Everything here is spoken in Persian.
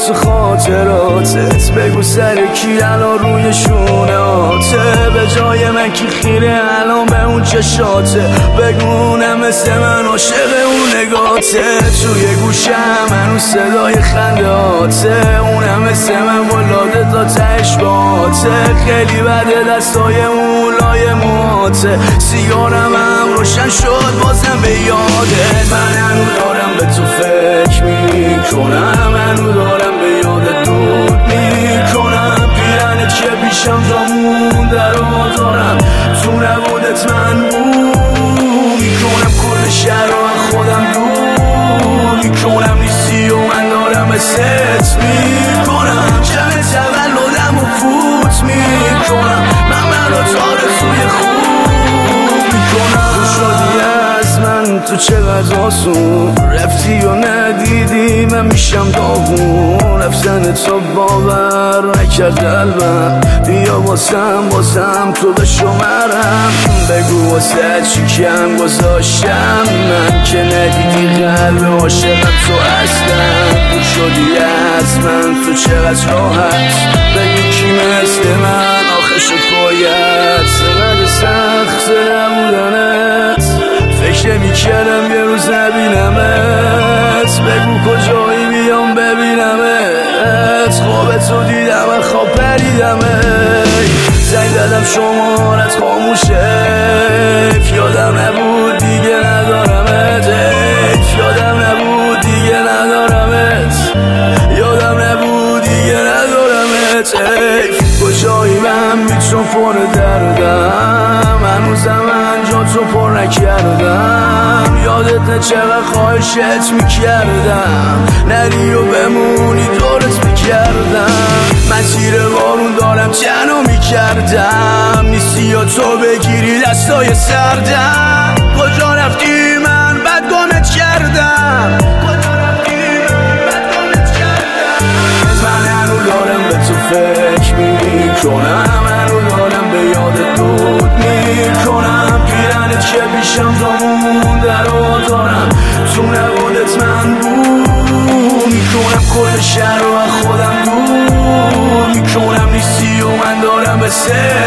تو خاطراتت، بگو سر کی الان روی شونهاته، به جای من کی خیره الان به اون چشاته، بگونم مثل من عاشق اون نگاته، توی گوشم هنوز صدای خندهاته، اونم مثل من ولاده تا تهش باته، خیلی بده دستای اون لای موهاته، سیگارم هم روشن شد بازم به یادت، من هنو دارم به تو فکر میکنم، هنو دارم به یادت دود میکنم، پیرنت که پیشم جا مونده رو دارم، تو نبودت من بود میکنم، کل شهر رو خودم دور میکنم، نیستی و من دارم ست میکنم، جمع تولدم و فوت میکنم، من رو تارزوی خوب میکنم، تو شدی از من تو چقدر آسون، رفتی و ندیدی من میشم داغون، رفتن تو باور نکرد قلبم، بیا بازم تو به شمرم، بگو واسه چی کم گذاشتم من، که ندیدی قلب عاشقم تو هستم، تو شدی از من تو چقدر راحت، بگو کی مثل من آخه شد باید، سقدر سخت نبودنت، فکر نمی‌کردم یه روز نبینمت، بگو کجایی بیام ببینمت، خواب تو دیدم و خواب پریدمت، زنگ دادم شمارت خاموشه، یادم نبود دیگه ندارمت، یادم نبود دیگه ندارمت، یادم نبود دیگه ندارمت، کجایی من میتون پر دردم، هنوزم من جا تو پر نکردم، یادت نه چقدر خواهشت میکردم، نری و بمونی دورت میکردم، من تیر بارون دارم تنو میکردم، نیستی یا تو بگیری دستای سردم، کجا رفتی من بد گمت کردم، کجا رفتی من بد گمت کردم، من هنو دارم به تو فکر میکنم، هنو دارم به یادت دود میکنم، پیرنت که پیشم جا مونده رو دارم، تو نبودت من بود میکنم، کل شهر رو خودم دور میکنم، نیستی و من دارم به